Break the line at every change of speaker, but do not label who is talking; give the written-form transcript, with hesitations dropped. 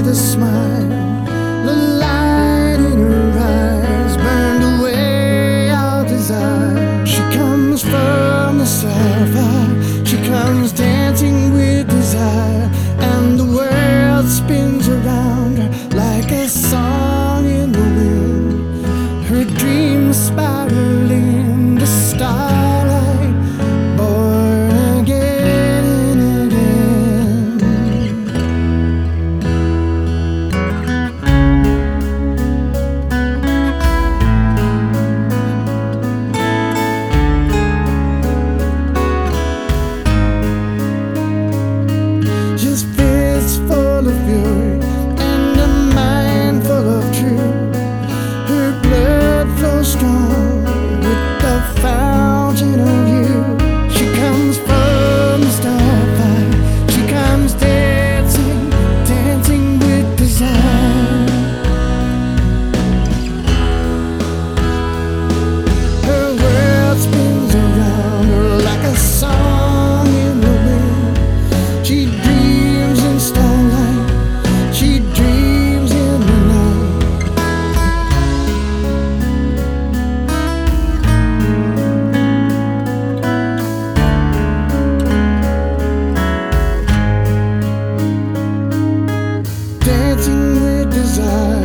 with a smile. The light in her eyes burned away our desire. She comes from the sapphire, she comes dancing with desire, and the world spins around her like a song in the wind. Her dreams spiral in the starlight, born again and again. Just fists full of fury and a mind full of truth. Her blood flows strong with the fountain of youth. She comes from the starfire, she comes dancing, dancing with desire. Her world spins around her like a song in the wind. She dreams in starlight, she dreams in the night. Dancing with desire.